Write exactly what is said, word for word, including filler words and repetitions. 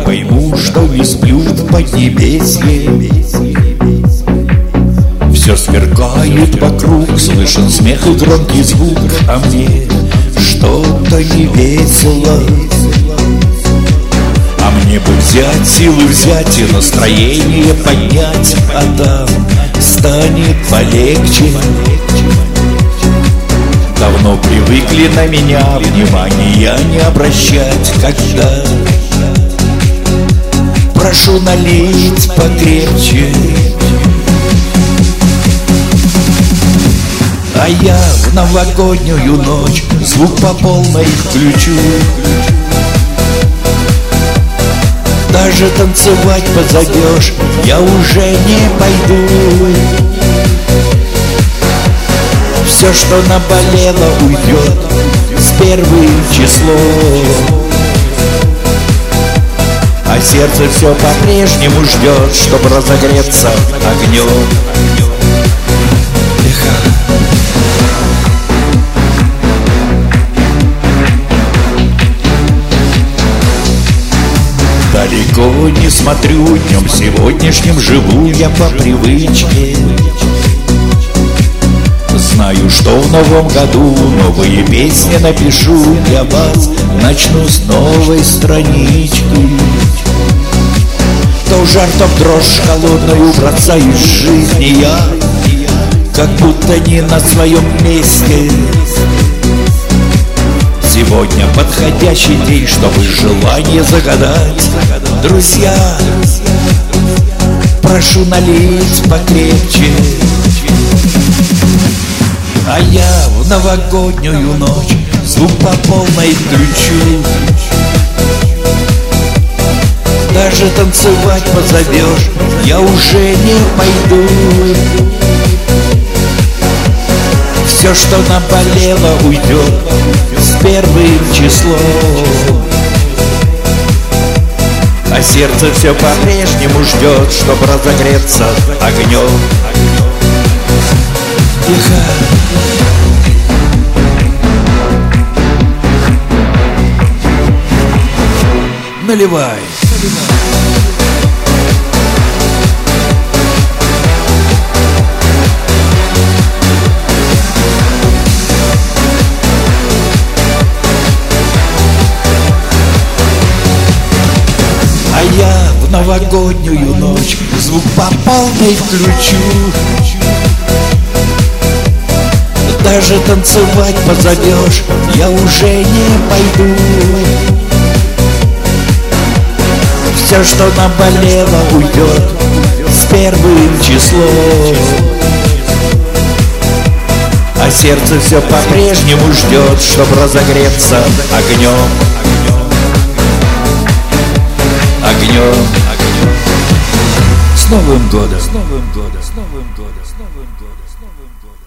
пойму, что не сплю в поднебесье. Все сверкает вокруг, слышен смех и громкий звук, а мне что-то не весело. А мне бы взять, силы взять и настроение поднять, а там станет полегче. Давно привыкли на меня внимания не обращать, когда прошу налить покрепче. А я в новогоднюю ночь звук по полной включу. Даже танцевать позовешь, я уже не пойду. Все, что наболело, уйдет с первым числом. А сердце все по-прежнему ждет, чтобы разогреться огнем. Далеко не смотрю, днем сегодняшним живу я по привычке. Знаю, что в новом году новые песни напишу для вас. Начну с новой странички. То жар, то в дрожь холодную бросаюсь в жизни я, как будто не на своем месте. Сегодня подходящий день, чтобы желание загадать. Друзья, прошу налить покрепче. А я в новогоднюю ночь звук по полной включу. Даже танцевать позовешь, я уже не пойду. Все, что наболело, уйдет с первым числом. А сердце все по-прежнему ждет, чтобы разогреться огнем. Тихо. Наливай. А я в новогоднюю ночь звук по полной включу. Даже танцевать позовешь, я уже не пойду. Все, что наболело, уйдет с первым числом. А сердце все по-прежнему ждет, чтобы разогреться огнем. Огнем. С Новым годом! С Новым годом! С Новым годом! С Новым годом! С Новым годом!